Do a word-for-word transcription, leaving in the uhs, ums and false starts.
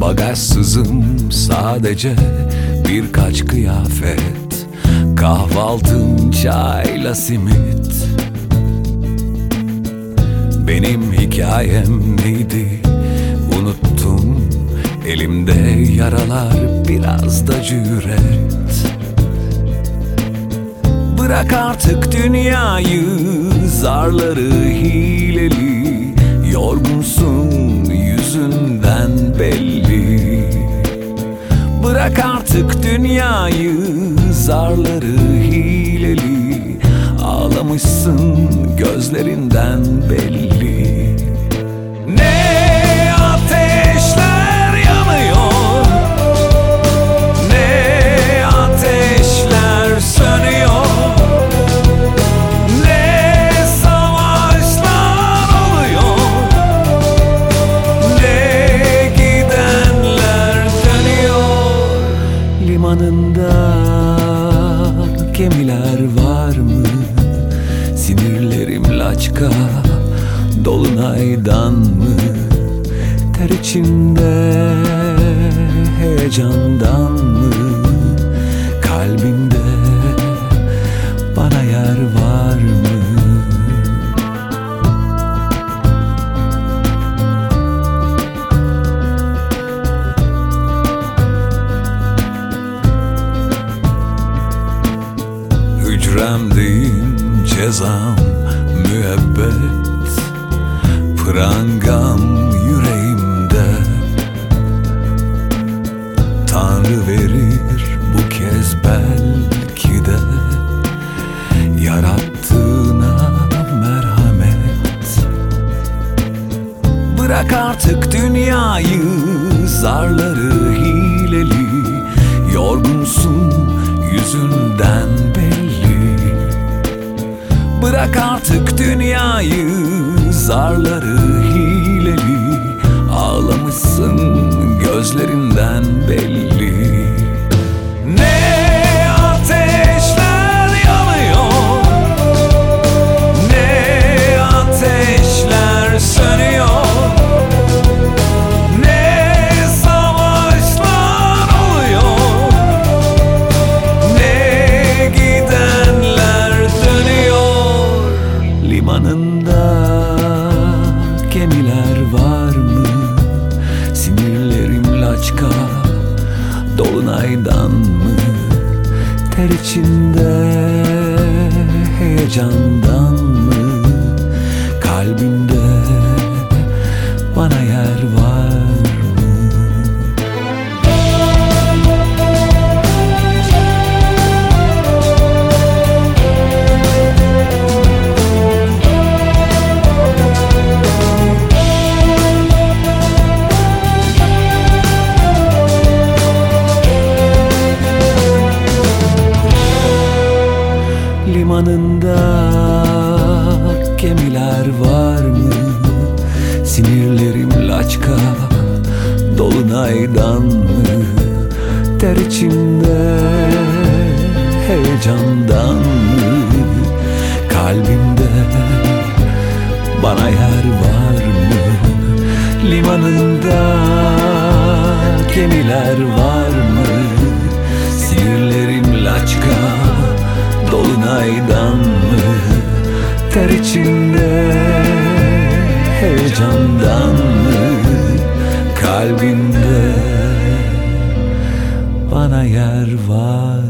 Bagajsızım sadece birkaç kıyafet, kahvaltım çayla simit. Benim hikayem neydi unuttum, elimde yaralar biraz da cüret. Bırak artık dünyayı, zarları hileli, yorgunsun yüzünden belli. Bırak artık dünyayı, zarları hileli, ağlamışsın gözlerinden belli. Ne ateşler yanıyor, ne ateşler sönüyor, ne savaşlar oluyor, ne gidenler dönüyor. Limanında gemiler var mı? Sinirlerim laçka, dolunaydan mı? Ter içinde, heyecandan mı? Kalbinde bana yer var mı? Hücremdeyim, cezam müebbet, prangam yüreğimde. Tanrı verir bu kez belki de yarattığına merhamet. Bırak artık dünyayı, zarları hileli, yorgunsun yüzünden belli. Bırak artık dünyayı, zarları hileli, ağlamışsın gözlerinden belli. Ne ateşler yanıyor, ne ateşler sönüyor, ne savaşlar oluyor, ne gidenler dönüyor. Limanında gemiler var mı? Sinirlerim laçka, dolunaydan mı? Ter içinde, heyecandan mı? Kalbinde bana yer var mı? Limanında gemiler var mı? Sinirlerim laçka, dolunaydan mı? Ter içinde, heyecandan mı? Kalbimde bana yer var mı? Limanında gemiler var mı? Sinirlerim laçka, dolunaydan mı? Ter içinde, heyecandan mı? Kalbinde bana yer var